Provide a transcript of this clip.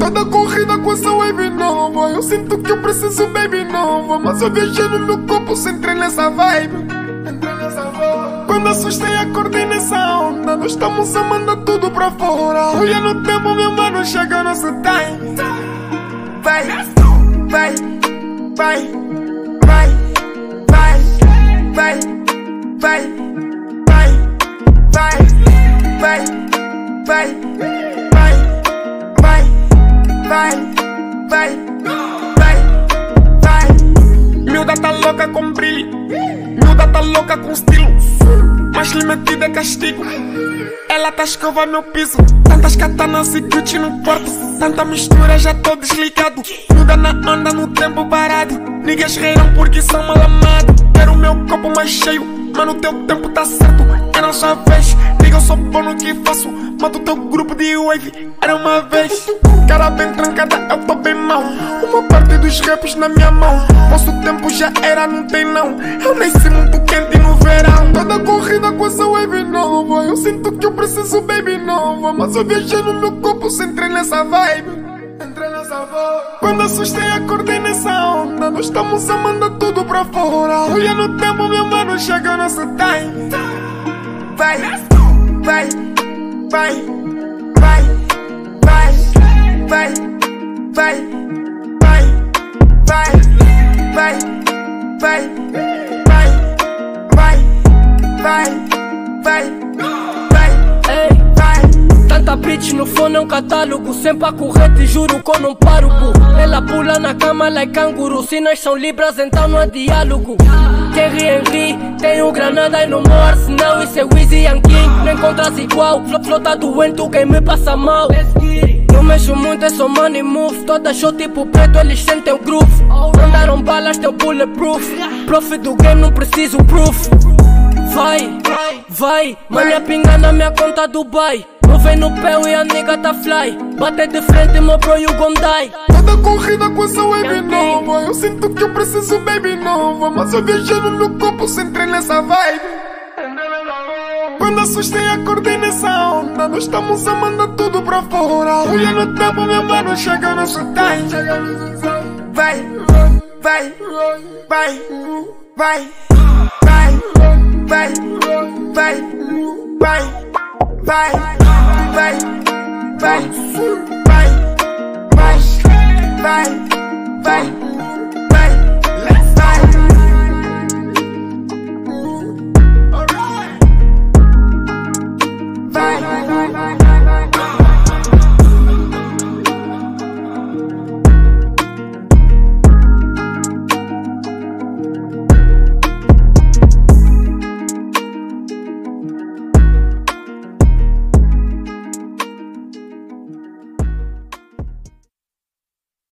Toda corrida com essa wave nova, eu sinto que eu preciso baby nova. Mas eu viajei no meu corpo, se entrei nessa vibe. Quando assustei, acordei nessa onda. Nós estamos a mandar tudo pra fora. Olha no tempo, meu mano, chega nosso time. Vai, vai, vai, vai, vai, vai, vai, vai, vai, vai, vai, vai, vai, vai, vai. Miúda tá louca com brilho, miúda tá louca com estilo, mas lhe metido é castigo. Ela tá escovando meu piso, tantas katanas e Gucci no quarto, tanta mistura, já tô desligado. Miúda na onda no tempo parado, niggas reiram porque são mal amados. Quero o meu copo mais cheio, mano, teu tempo tá certo, é nossa vez. Diga, eu sou bom no que faço, mato teu grupo de wave, era uma vez. Cara bem trancada, eu tô bem mal, uma parte dos raps na minha mão. Nosso tempo já era, não tem não, eu nasci muito quente no verão. Toda corrida com essa wave nova, eu sinto que eu preciso baby nova. Mas eu viajei no meu corpo, se entrei nessa vibe. Quando assustei, acordei nessa onda. Nós estamos a mandar tudo pra fora. Olha no tempo, meu mano, chega nosso time. Vai, vai, vai, vai, vai, vai, vai, vai, vai, vai, vai, vai, vai, vai, vai. Tanta bitch no fone é um catálogo, sempre a correr, te juro que eu não paro, pô. Ela pula na cama like canguru, se nós são libras então não há diálogo. Thierry Henry, tem o Granada e no meu arsenal, isso é Weezy Yankee. Não encontras igual, flow tá doente, quem me passa mal. Eu mexo muito, é só money move, toda show tipo preto, eles sentem o groove. Mandaram balas, tem o bulletproof, prof do game, não preciso proof. Vai, vai, manha pinga na minha conta Dubai. Vem no pé e a nigga tá fly, bate de frente, meu bro, you gon' die. Toda corrida com essa wave nova, eu sinto que eu preciso baby nova. Mas eu viajei no meu corpo, se entrei nessa vibe. Quando assustei, acordei nessa onda. Nós estamos a mandar tudo pra fora. Olha no tempo, meu mano, chega nosso time. Vai, vai, vai, vai, vai, vai, vai, vai, vai, vai, vai, vai, vai, vai, vai.